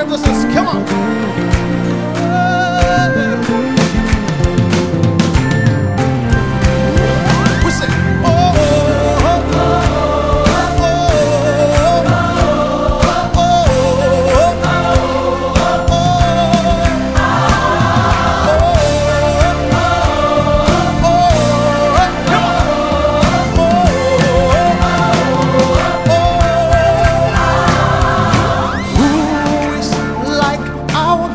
brothers and sisters. Come on. We say, oh, oh, oh, oh, oh, oh, Who is like our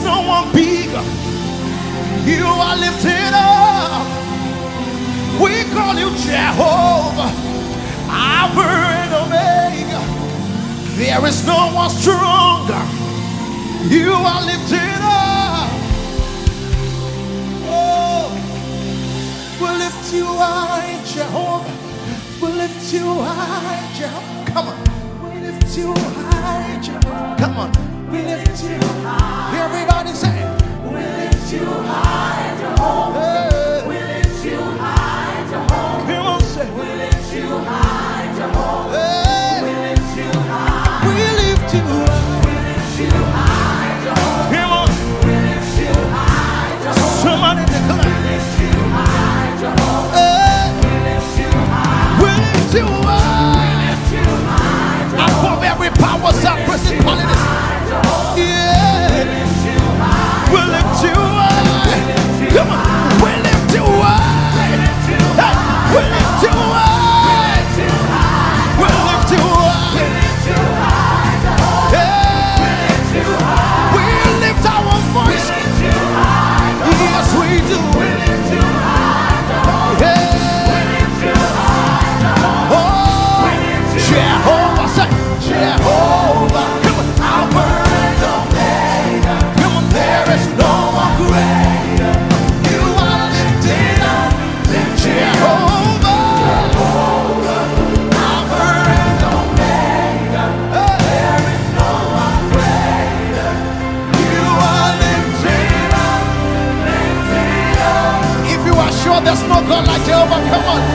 no one bigger. You are lifted up. We call you Jehovah, Alpha and Omega. There is no one stronger. You are lifted up. Oh, we lift you high, Jehovah. We lift you high, Jehovah. Come on. We lift you high, Jehovah. Come on. We lift you high. Everybody say, we lift you high, Jehovah. Hey. We lift you high, Jehovah. Come on, say, we lift you high, Jehovah. Hey. We lift you high. We lift you high. We lift you high, Jehovah. Come on. We lift you high, Jehovah. Somebody declare. We lift you high, Jehovah. Hey. We lift you high. We lift you high. We lift you high, Jehovah. Above every power, principalities. Yeah. We lift you high. We lift you high. Come on. We lift you high. We lift you high. We lift you high. We lift you high. We lift you high. We lift you high. We lift our voice. We lift you high. Yes, we do. We lift you high. We lift you high. Oh, Jehovah, say Jehovah. Come on, Alpha and Omega. Come on, there is no one greater. You are lifted up, Jehovah. Alpha and Omega. There is no one greater. You are lifted up, lifted up. If you are sure there's no God like Jehovah, come on.